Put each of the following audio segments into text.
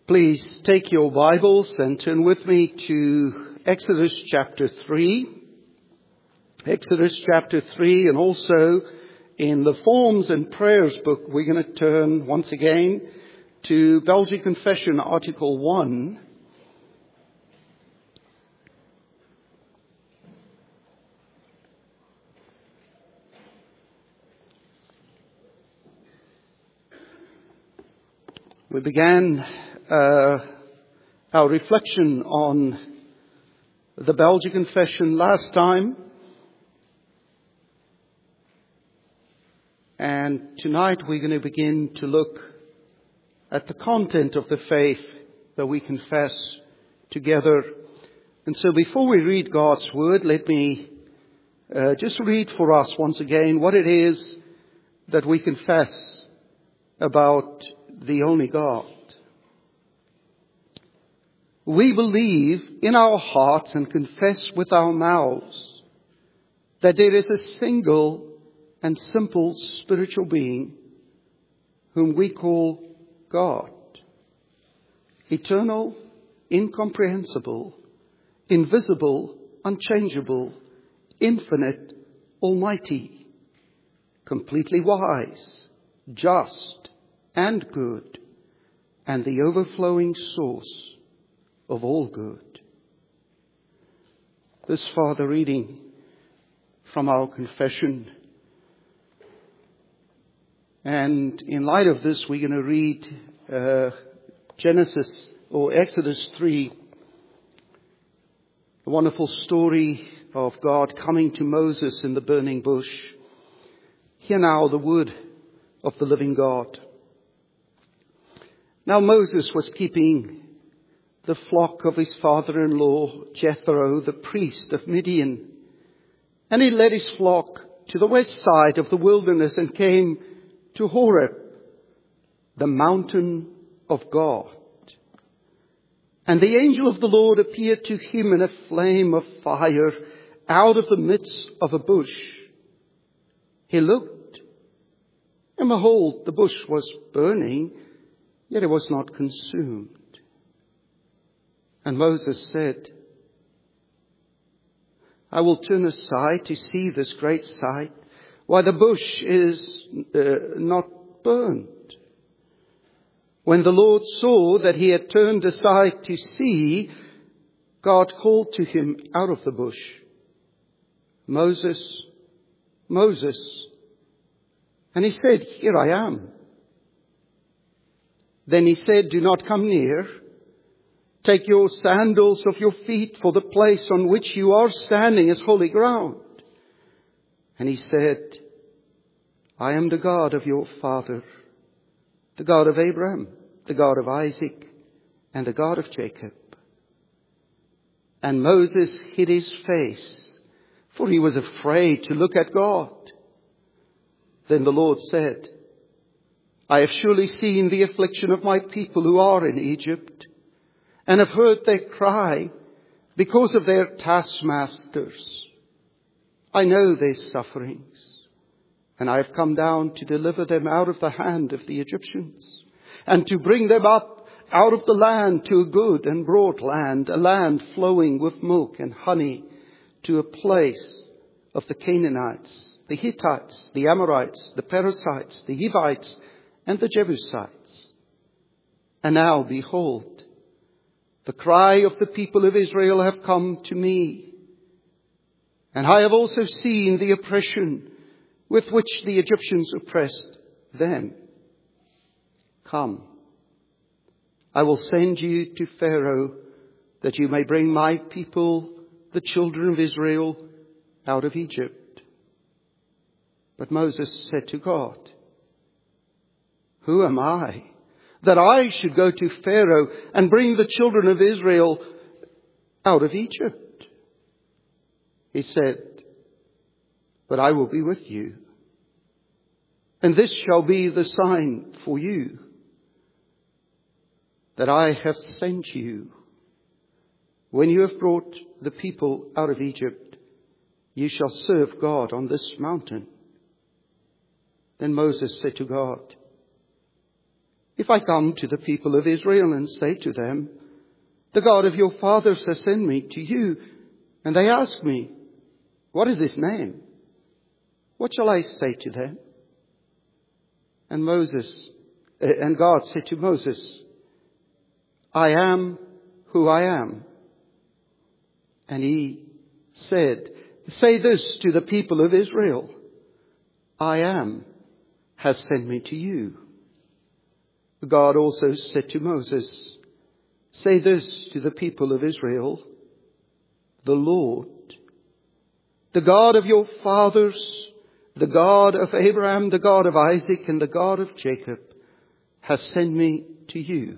Please take your Bibles and turn with me to Exodus chapter 3. Exodus chapter 3, and also in the Forms and Prayers book, we're going to turn once again to Belgian Confession, Article 1. We began our reflection on the Belgian Confession last time. And tonight we're going to begin to look at the content of the faith that we confess together. And so before we read God's Word, let me just read for us once again what it is that we confess about the only God. We believe in our hearts and confess with our mouths that there is a single and simple spiritual being whom we call God. Eternal, incomprehensible, invisible, unchangeable, infinite, almighty, completely wise, just, and good, and the overflowing source of all good. This far the reading from our confession. And in light of this, we're going to read Genesis or Exodus 3, a wonderful story of God coming to Moses in the burning bush. Hear now the word of the living God. Now Moses was keeping the flock of his father-in-law, Jethro, the priest of Midian. And he led his flock to the west side of the wilderness and came to Horeb, the mountain of God. And the angel of the Lord appeared to him in a flame of fire out of the midst of a bush. He looked, and behold, the bush was burning, yet it was not consumed. And Moses said, I will turn aside to see this great sight, why the bush is not burned. When the Lord saw that he had turned aside to see, God called to him out of the bush, Moses, Moses. And he said, Here I am. Then he said, Do not come near. Take your sandals off your feet, for the place on which you are standing is holy ground. And he said, I am the God of your father, the God of Abraham, the God of Isaac, and the God of Jacob. And Moses hid his face, for he was afraid to look at God. Then the Lord said, I have surely seen the affliction of my people who are in Egypt, and have heard their cry because of their taskmasters. I know their sufferings, and I have come down to deliver them out of the hand of the Egyptians, and to bring them up out of the land to a good and broad land, a land flowing with milk and honey, to a place of the Canaanites, the Hittites, the Amorites, the Perizzites, the Hivites, and the Jebusites. And now, behold, the cry of the people of Israel have come to me. And I have also seen the oppression with which the Egyptians oppressed them. Come, I will send you to Pharaoh, that you may bring my people, the children of Israel, out of Egypt. But Moses said to God, Who am I, that I should go to Pharaoh and bring the children of Israel out of Egypt? He said, But I will be with you, and this shall be the sign for you, that I have sent you. When you have brought the people out of Egypt, you shall serve God on this mountain. Then Moses said to God, If I come to the people of Israel and say to them, the God of your fathers has sent me to you, and they ask me, what is his name? What shall I say to them? And God said to Moses, I am who I am. And he said, say this to the people of Israel, I am has sent me to you. God also said to Moses, say this to the people of Israel, the Lord, the God of your fathers, the God of Abraham, the God of Isaac, and the God of Jacob, has sent me to you.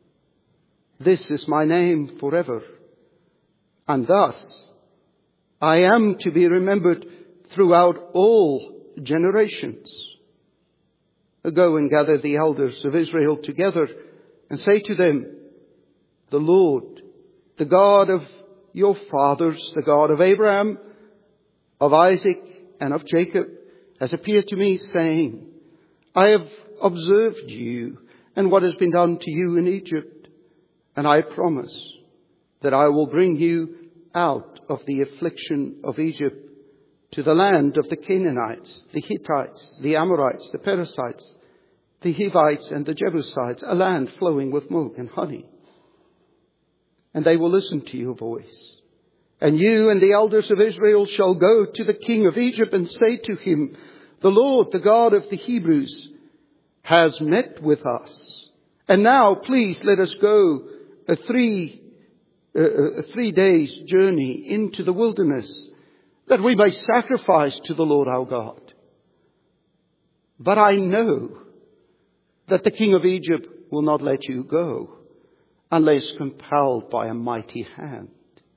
This is my name forever. And thus I am to be remembered throughout all generations. Go and gather the elders of Israel together and say to them, the Lord, the God of your fathers, the God of Abraham, of Isaac, and of Jacob, has appeared to me, saying, I have observed you and what has been done to you in Egypt, and I promise that I will bring you out of the affliction of Egypt to the land of the Canaanites, the Hittites, the Amorites, the Perizzites, the Hivites, and the Jebusites, a land flowing with milk and honey. And they will listen to your voice. And you and the elders of Israel shall go to the king of Egypt and say to him, the Lord, the God of the Hebrews, has met with us. And now, please, let us go a 3 days journey into the wilderness, that we may sacrifice to the Lord our God. But I know that the king of Egypt will not let you go unless compelled by a mighty hand.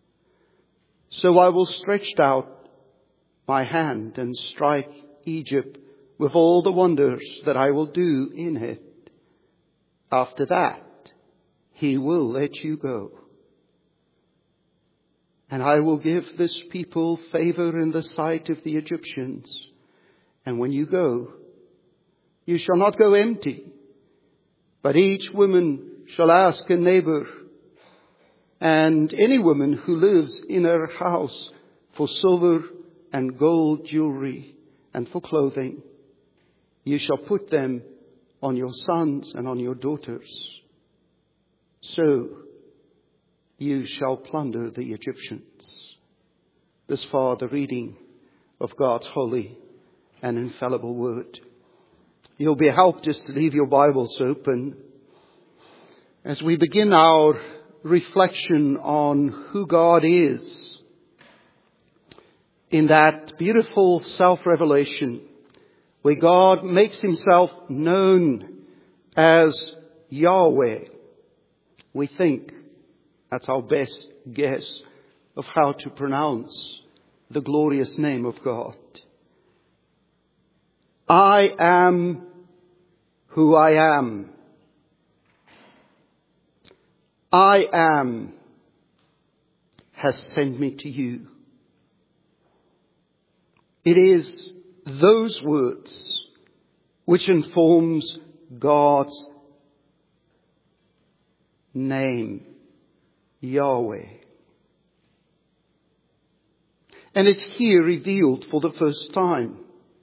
So I will stretch out my hand and strike Egypt with all the wonders that I will do in it. After that, he will let you go. And I will give this people favor in the sight of the Egyptians. And when you go, you shall not go empty, but each woman shall ask a neighbor and any woman who lives in her house for silver and gold jewelry and for clothing. You shall put them on your sons and on your daughters. So you shall plunder the Egyptians. This far the reading of God's holy and infallible word. You'll be helped just to leave your Bibles open as we begin our reflection on who God is in that beautiful self-revelation where God makes himself known as Yahweh. We think that's our best guess of how to pronounce the glorious name of God. I am who I am. I am has sent me to you. It is those words which informs God's name, Yahweh. And it's here revealed for the first time.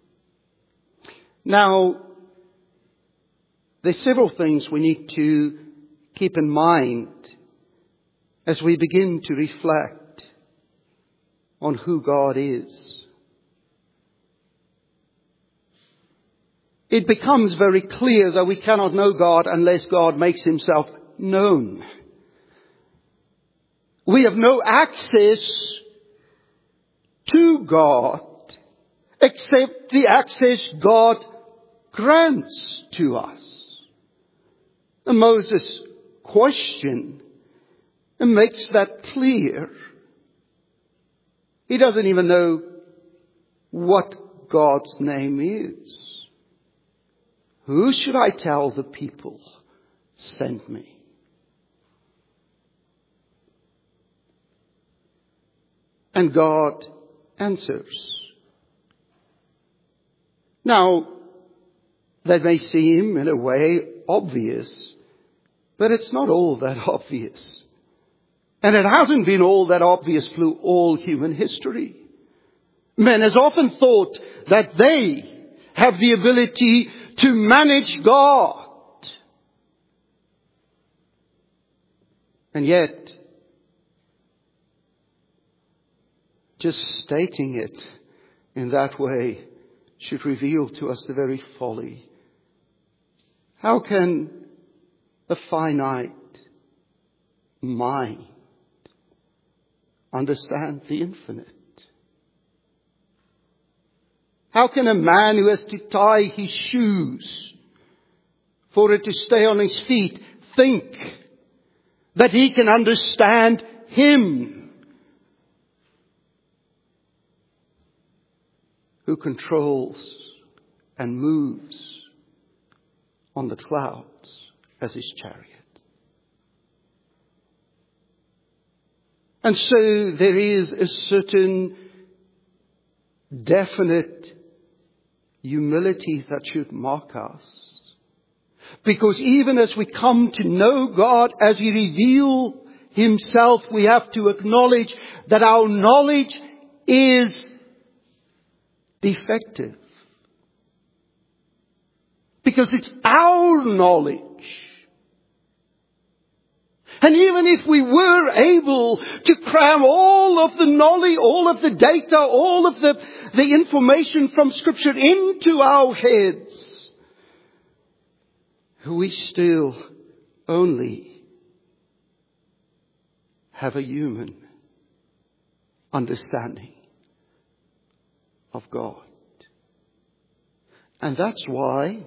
Now, there's several things we need to keep in mind as we begin to reflect on who God is. It becomes very clear that we cannot know God unless God makes himself known. We have no access to God except the access God grants to us. And Moses' question makes that clear. He doesn't even know what God's name is. Who should I tell the people sent me? And God answers. Now, that may seem in a way obvious, but it's not all that obvious. And it hasn't been all that obvious through all human history. Man has often thought that they have the ability to manage God. And yet, just stating it in that way should reveal to us the very folly. How can a finite mind understand the infinite? How can a man who has to tie his shoes for it to stay on his feet think that he can understand Him who controls and moves on the clouds as His chariot? And so there is a certain definite humility that should mark us. Because even as we come to know God, as He reveals Himself, we have to acknowledge that our knowledge is defective. Because it's our knowledge. And even if we were able to cram all of the knowledge, all of the data, all of the information from Scripture into our heads, we still only have a human understanding of God. And that's why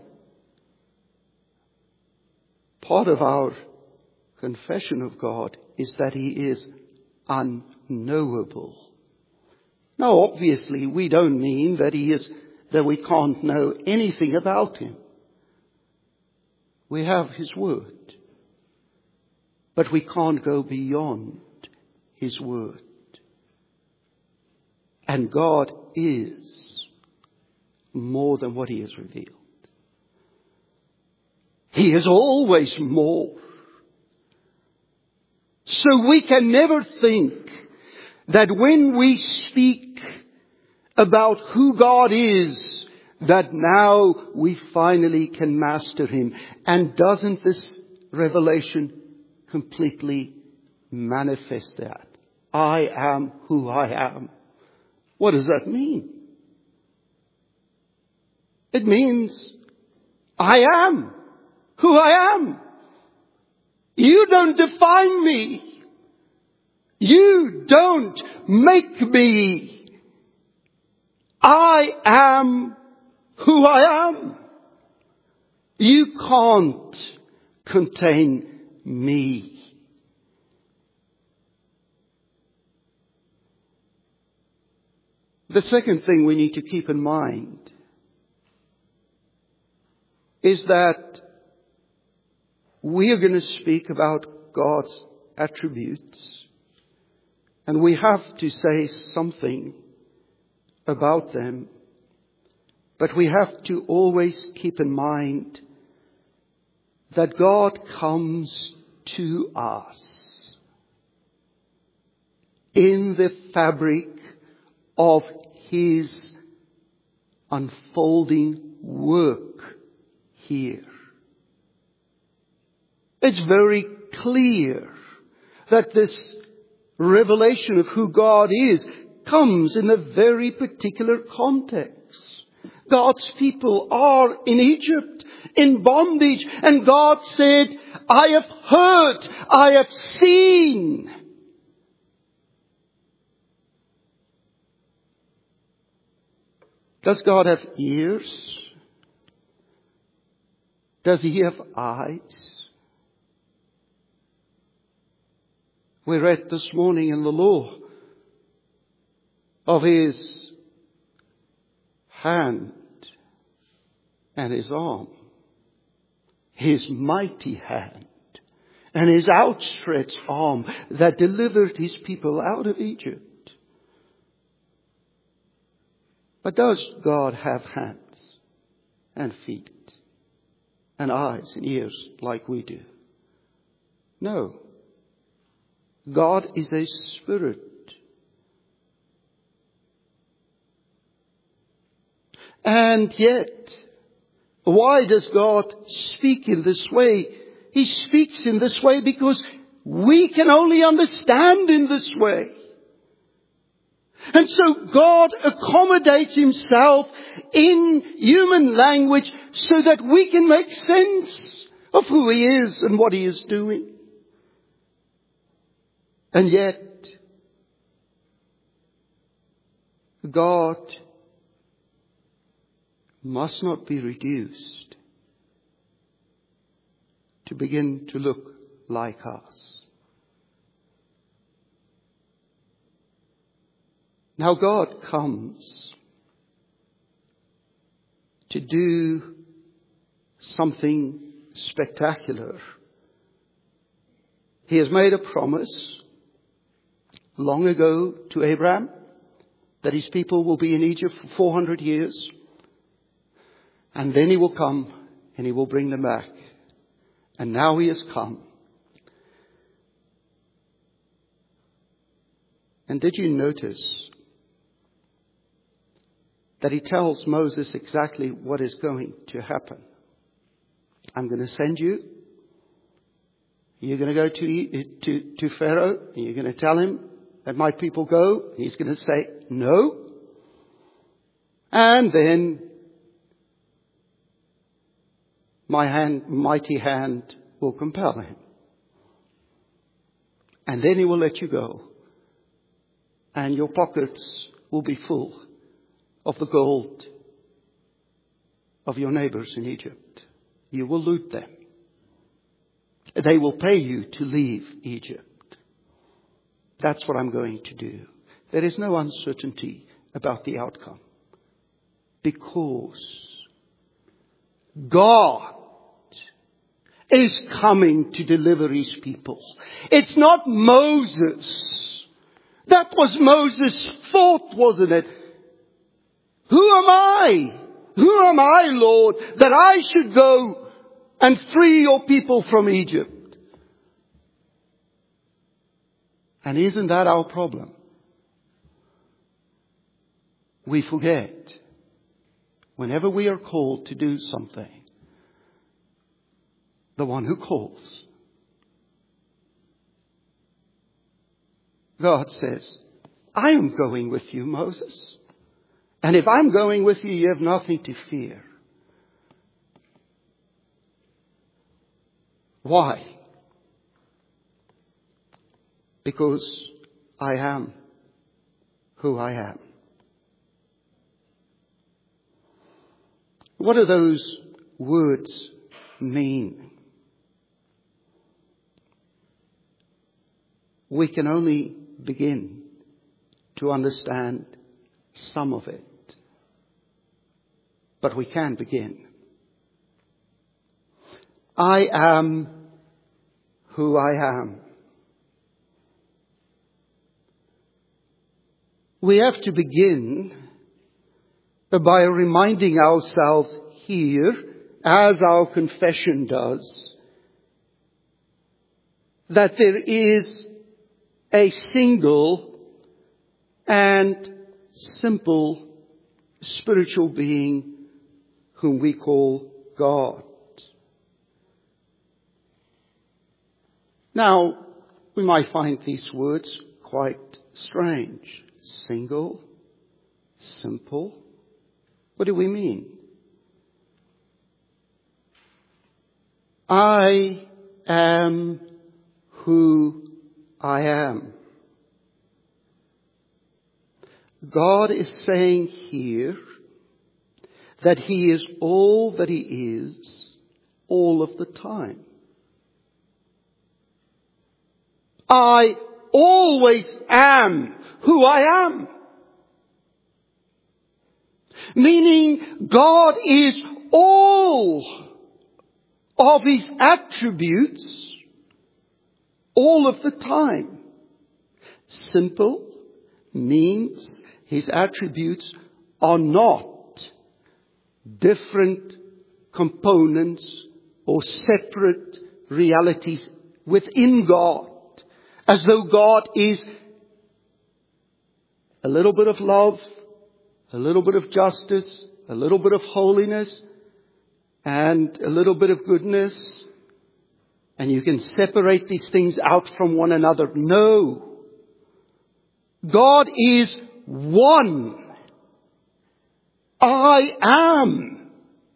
part of our confession of God is that He is unknowable. Now, obviously, we don't mean that we can't know anything about Him. We have His Word. But we can't go beyond His Word. And God is more than what He has revealed. He is always more. So we can never think that when we speak about who God is, that now we finally can master Him. And doesn't this revelation completely manifest that? I am who I am. What does that mean? It means I am who I am. You don't define me. You don't make me. I am who I am. You can't contain me. The second thing we need to keep in mind is that we are going to speak about God's attributes, and we have to say something about them. But we have to always keep in mind that God comes to us in the fabric of His unfolding work here. It's very clear that this revelation of who God is comes in a very particular context. God's people are in Egypt, in bondage, and God said, I have heard, I have seen. Does God have ears? Does He have eyes? We read this morning in the law of His hand and His arm, His mighty hand and His outstretched arm that delivered His people out of Egypt. But does God have hands and feet? and eyes and ears like we do. No. God is a spirit. And yet, why does God speak in this way? He speaks in this way because we can only understand in this way. And so God accommodates himself in human language so that we can make sense of who he is and what he is doing. And yet, God must not be reduced to begin to look like us. Now God comes to do something spectacular. He has made a promise long ago to Abraham that his people will be in Egypt for 400 years. And then he will come and he will bring them back. And now he has come. And did you notice that he tells Moses exactly what is going to happen? I'm going to send you. You're going to go to Pharaoh. And you're going to tell him that my people go. He's going to say no. And then my mighty hand will compel him. And then he will let you go. And your pockets will be full of the gold of your neighbors in Egypt. You will loot them. They will pay you to leave Egypt. That's what I'm going to do. There is no uncertainty about the outcome. Because God is coming to deliver his people. It's not Moses. That was Moses' fault, wasn't it? Who am I? Who am I, Lord, that I should go and free your people from Egypt? And isn't that our problem? We forget. Whenever we are called to do something, the one who calls, God says, I am going with you, Moses. And if I'm going with you, you have nothing to fear. Why? Because I am who I am. What do those words mean? We can only begin to understand some of it. But we can begin. I am who I am. We have to begin by reminding ourselves here, as our confession does, that there is a single and simple spiritual being whom we call God. Now, we might find these words quite strange. Single, simple. What do we mean? I am who I am. God is saying here that he is all that he is all of the time. I always am who I am. Meaning God is all of his attributes all of the time. Simple means his attributes are not different components or separate realities within God. As though God is a little bit of love, a little bit of justice, a little bit of holiness, and a little bit of goodness. And you can separate these things out from one another. No. God is one. I am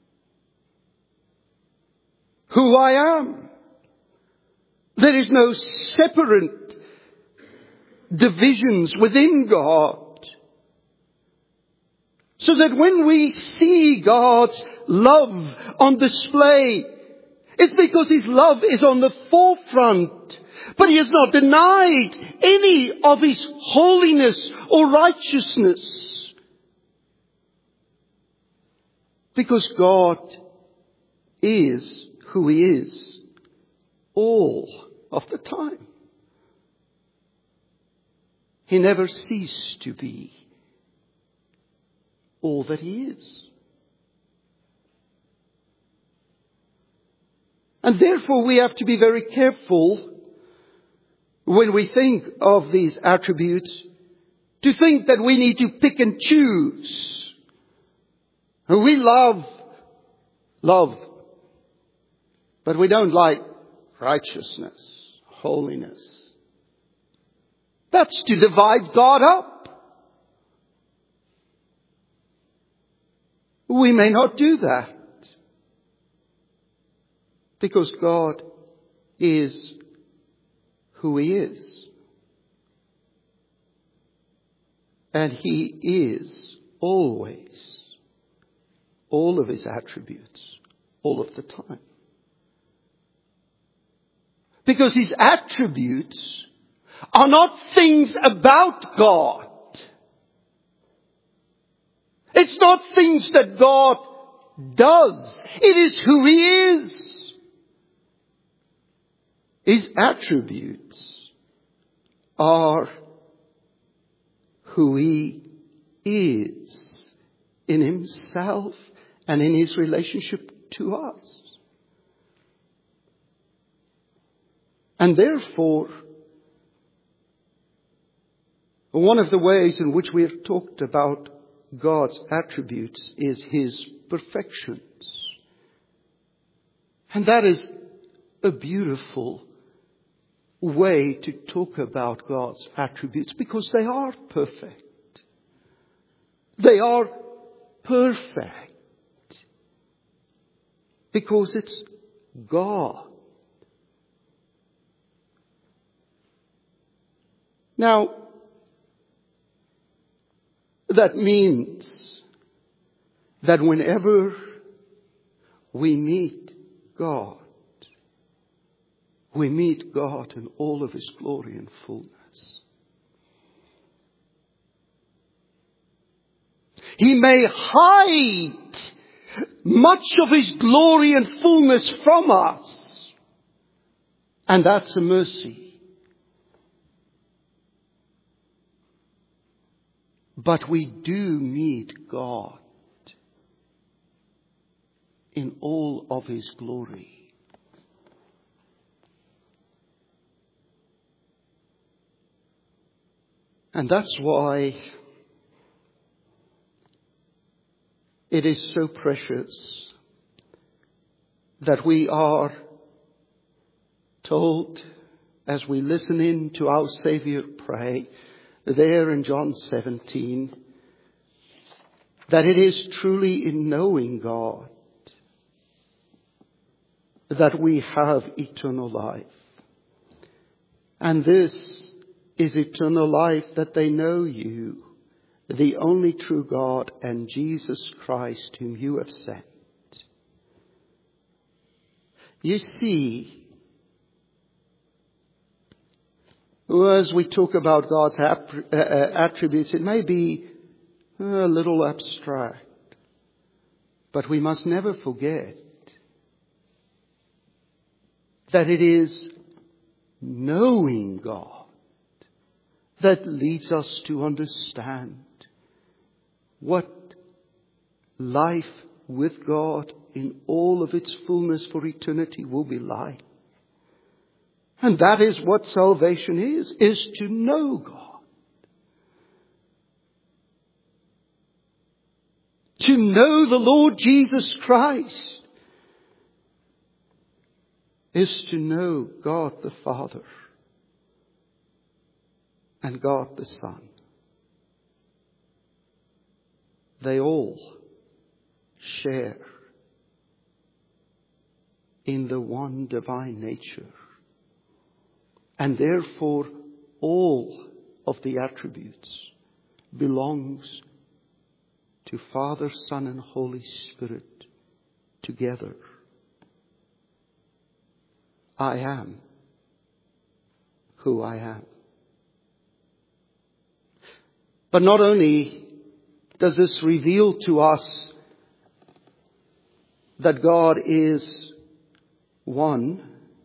who I am. There is no separate divisions within God. So that when we see God's love on display, it's because His love is on the forefront. But He has not denied any of His holiness or righteousness. Because God is who He is all of the time. He never ceased to be all that He is. And therefore we have to be very careful when we think of these attributes to think that we need to pick and choose. And we love, but we don't like righteousness, holiness. That's to divide God up. We may not do that. Because God is who He is. And He is always all of His attributes, all of the time. Because His attributes are not things about God. It's not things that God does. It is who He is. His attributes are who He is in Himself and in His relationship to us. And therefore, one of the ways in which we have talked about God's attributes is His perfections. And that is a beautiful way to talk about God's attributes because they are perfect. They are perfect because it's God. Now, that means that whenever we meet God, we meet God in all of His glory and fullness. He may hide much of His glory and fullness from us. And that's a mercy. But we do meet God in all of His glory. And that's why it is so precious that we are told as we listen in to our Savior pray there in John 17 that it is truly in knowing God that we have eternal life. And this is eternal life, that they know you, the only true God, and Jesus Christ whom you have sent. You see, as we talk about God's attributes, it may be a little abstract, but we must never forget that it is knowing God that leads us to understand what life with God in all of its fullness for eternity will be like. And that is what salvation is to know God. To know the Lord Jesus Christ is to know God the Father and God the Son. They all share in the one divine nature. And therefore, all of the attributes belongs to Father, Son, and Holy Spirit together. I am who I am. But not only does this reveal to us that God is one,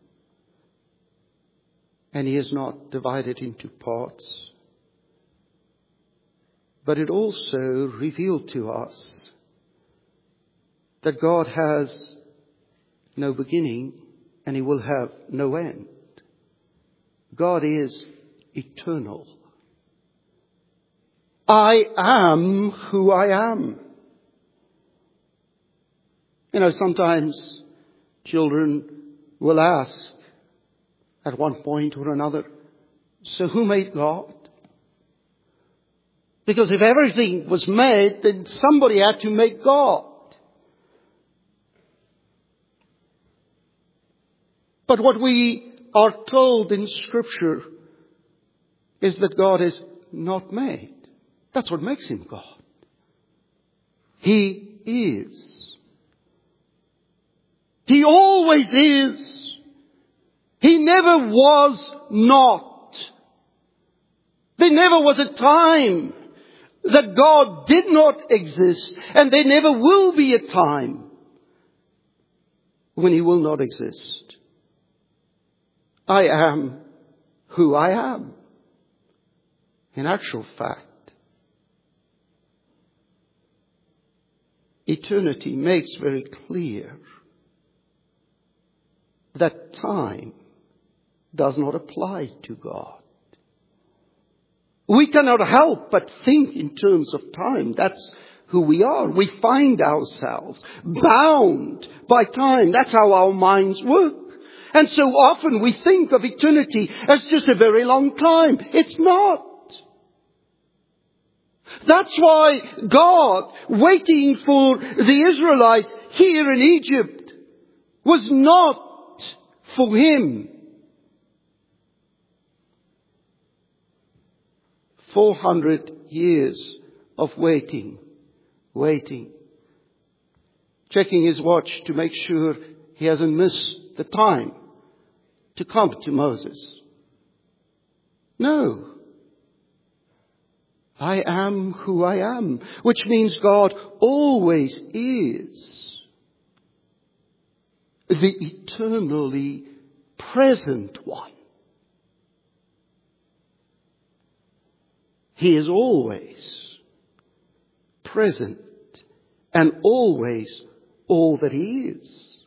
and He is not divided into parts, but it also revealed to us that God has no beginning and He will have no end. God is eternal. I am who I am. You know, sometimes children will ask at one point or another, so who made God? Because if everything was made, then somebody had to make God. But what we are told in Scripture is that God is not made. That's what makes Him God. He is. He always is. He never was not. There never was a time that God did not exist, and there never will be a time when He will not exist. I am who I am. In actual fact, eternity makes very clear that time does not apply to God. We cannot help but think in terms of time. That's who we are. We find ourselves bound by time. That's how our minds work. And so often we think of eternity as just a very long time. It's not. That's why God, waiting for the Israelites here in Egypt, was not for Him. 400 years of waiting. Checking his watch to make sure he hasn't missed the time to come to Moses. No. I am who I am, which means God always is the eternally present one. He is always present and always all that He is.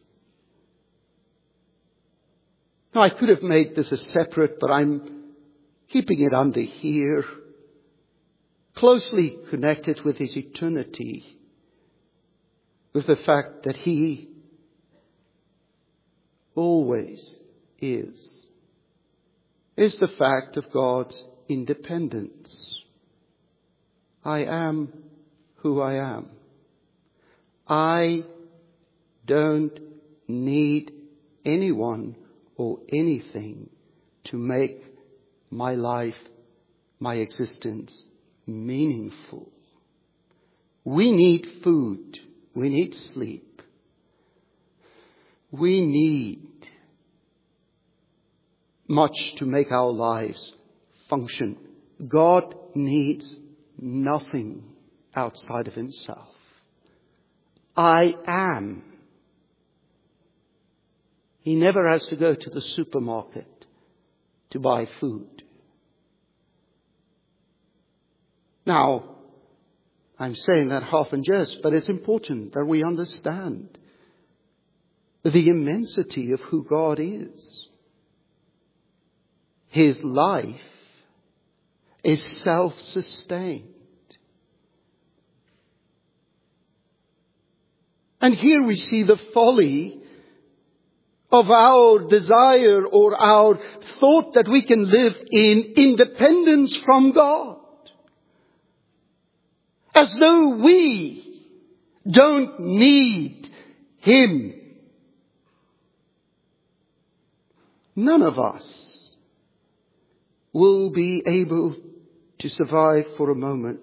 Now, I could have made this a separate, but I'm keeping it under here, closely connected with His eternity, with the fact that He always is the fact of God's independence. I am who I am. I don't need anyone or anything to make my life, my existence meaningful. We need food. We need sleep. We need much to make our lives function. God needs nothing outside of Himself. I am. He never has to go to the supermarket to buy food. Now, I'm saying that half in jest, but it's important that we understand the immensity of who God is. His life is self-sustained. And here we see the folly of our desire or our thought that we can live in independence from God. As though we don't need Him. None of us will be able to survive for a moment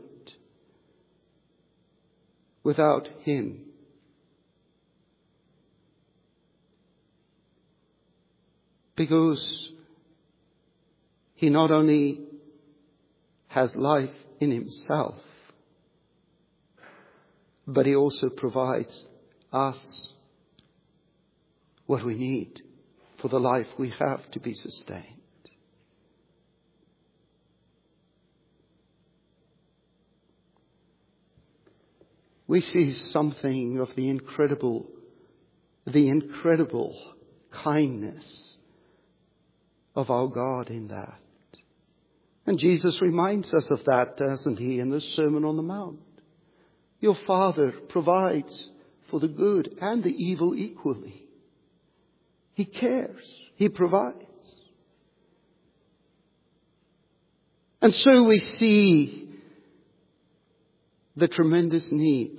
without Him. Because He not only has life in Himself, but He also provides us what we need for the life we have to be sustained. We see something of the incredible kindness of our God in that. And Jesus reminds us of that, doesn't He, in the Sermon on the Mount? Your Father provides for the good and the evil equally. He cares. He provides. And so we see the tremendous need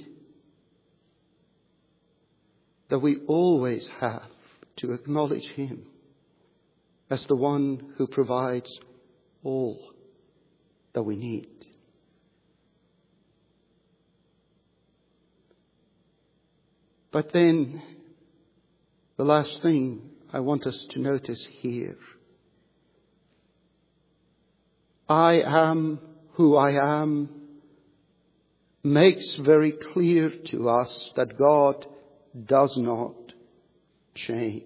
that we always have to acknowledge Him as the one who provides all that we need. But then, the last thing I want us to notice here. I am who I am makes very clear to us that God does not change.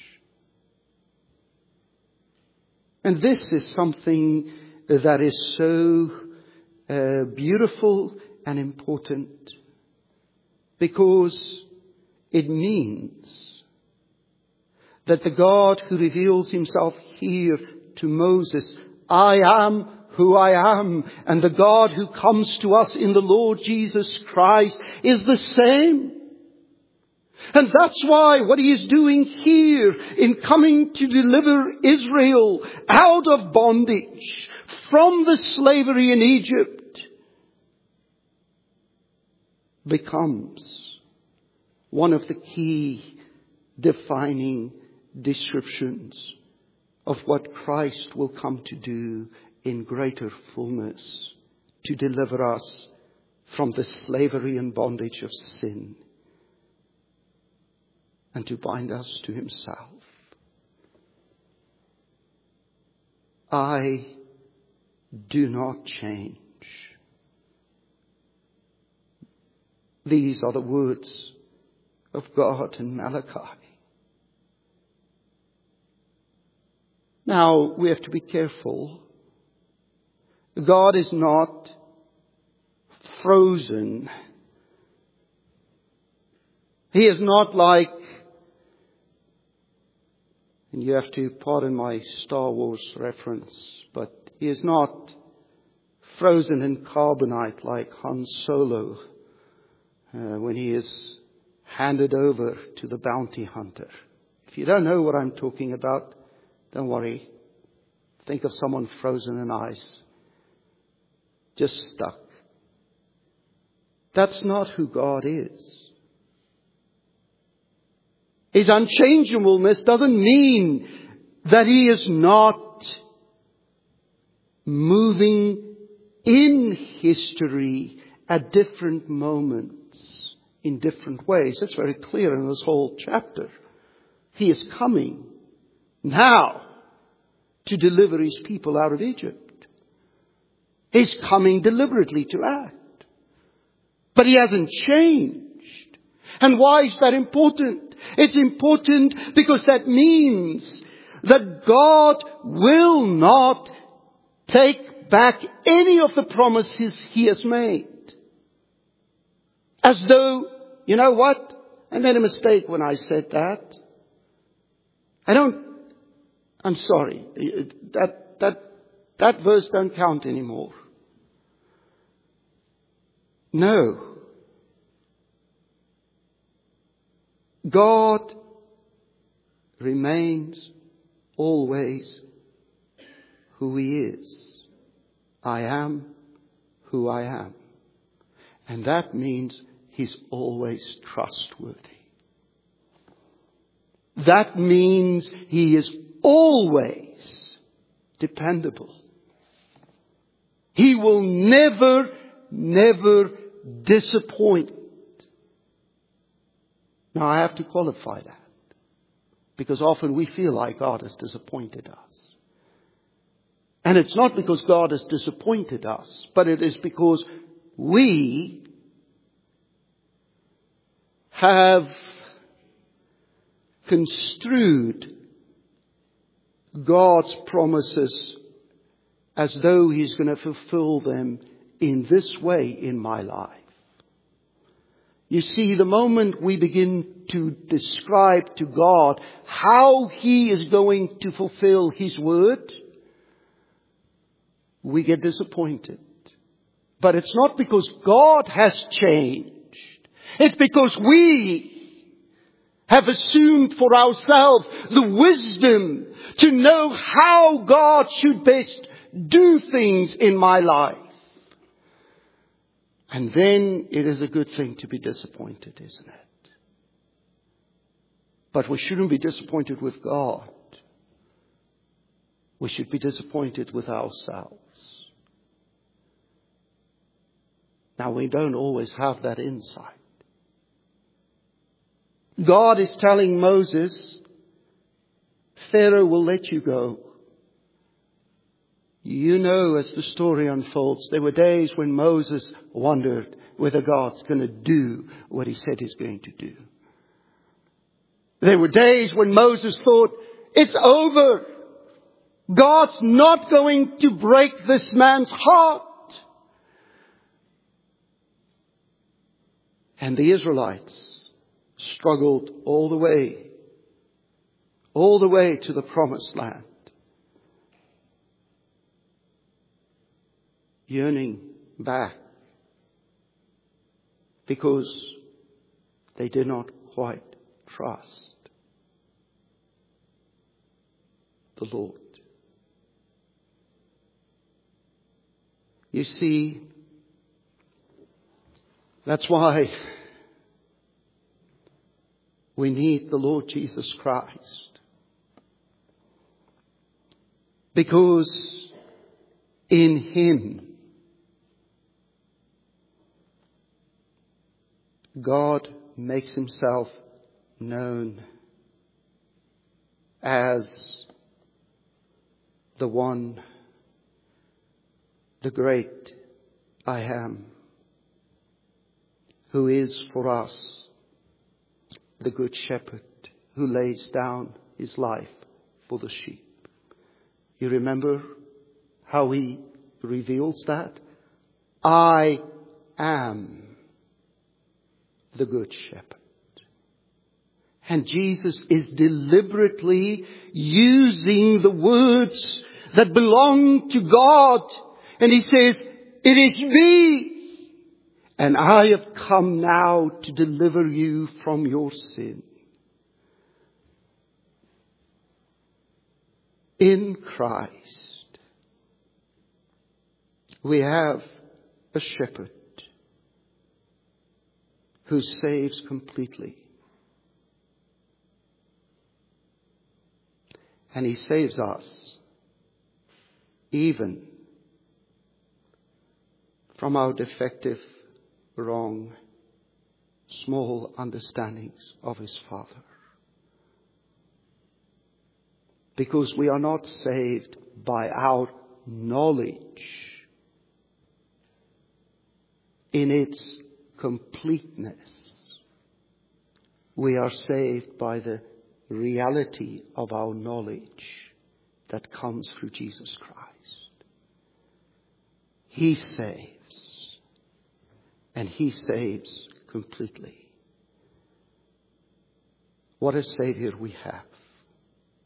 And this is something that is so beautiful and important, because it means that the God who reveals Himself here to Moses, I am who I am, and the God who comes to us in the Lord Jesus Christ is the same. And that's why what He is doing here in coming to deliver Israel out of bondage from the slavery in Egypt becomes one of the key defining descriptions of what Christ will come to do in greater fullness to deliver us from the slavery and bondage of sin and to bind us to Himself. I do not change. These are the words of God in Malachi. Now, we have to be careful. God is not frozen. He is not like, and you have to pardon my Star Wars reference, but He is not frozen in carbonite like Han Solo when he is handed over to the bounty hunter. If you don't know what I'm talking about, don't worry. Think of someone frozen in ice, just stuck. That's not who God is. His unchangeableness doesn't mean that He is not moving in history at different moments in different ways. That's very clear in this whole chapter. He is coming now to deliver His people out of Egypt. He's coming deliberately to act. But He hasn't changed. And why is that important? It's important because that means that God will not take back any of the promises He has made. As though, you know what? I made a mistake when I said that. I'm sorry. That verse don't count anymore. No. God remains always who He is. I am who I am. And that means He's always trustworthy. That means He is always dependable. He will never disappoint. Now I have to qualify that, because often we feel like God has disappointed us. And it's not because God has disappointed us, but it is because we have construed God's promises as though He's going to fulfill them in this way in my life. You see, the moment we begin to describe to God how He is going to fulfill His word, we get disappointed. But it's not because God has changed. It's because we have assumed for ourselves the wisdom to know how God should best do things in my life. And then it is a good thing to be disappointed, isn't it? But we shouldn't be disappointed with God. We should be disappointed with ourselves. Now, we don't always have that insight. God is telling Moses, Pharaoh will let you go. You know, as the story unfolds, there were days when Moses wondered whether God's going to do what He said He's going to do. There were days when Moses thought, it's over. God's not going to break this man's heart. And the Israelites struggled all the way to the promised land, yearning back because they did not quite trust the Lord. You see, that's why we need the Lord Jesus Christ. Because in Him, God makes Himself known as the one, the great I Am, who is for us the good shepherd who lays down His life for the sheep. You remember how He reveals that? I am the good shepherd. And Jesus is deliberately using the words that belong to God. And He says, it is me. And I have come now to deliver you from your sin. In Christ, we have a shepherd who saves completely. And He saves us even from our defective, wrong, small understandings of His Father. Because we are not saved by our knowledge in its completeness. We are saved by the reality of our knowledge that comes through Jesus Christ. He saves. And He saves completely. What a Savior we have.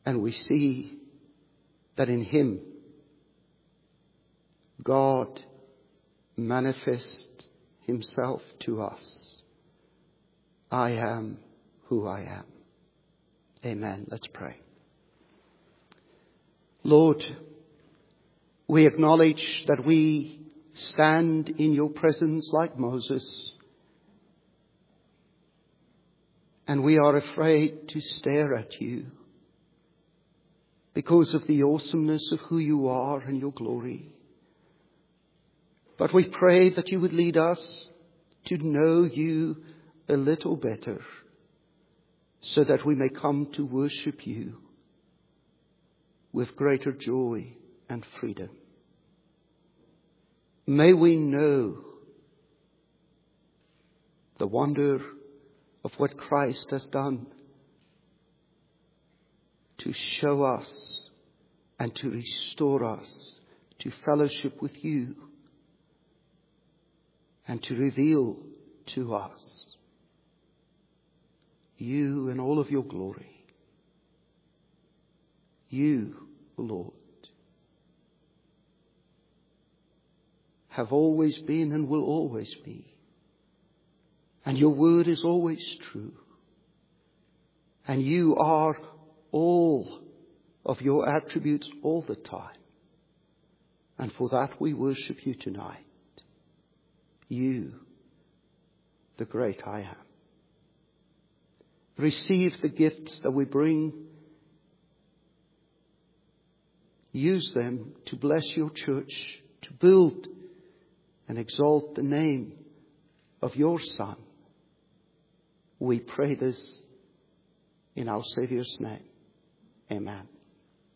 And we see that in Him, God manifests Himself to us. I am who I am. Amen. Let's pray. Lord, we acknowledge that we stand in your presence like Moses, and we are afraid to stare at you because of the awesomeness of who you are and your glory. But we pray that you would lead us to know you a little better, so that we may come to worship you with greater joy and freedom. May we know the wonder of what Christ has done to show us and to restore us to fellowship with you and to reveal to us you in all of your glory. You, Lord, have always been and will always be. And your word is always true. And you are all of your attributes all the time. And for that we worship you tonight. You, the great I am. Receive the gifts that we bring. Use them to bless your church, to build and exalt the name of your Son. We pray this in our Saviour's name. Amen.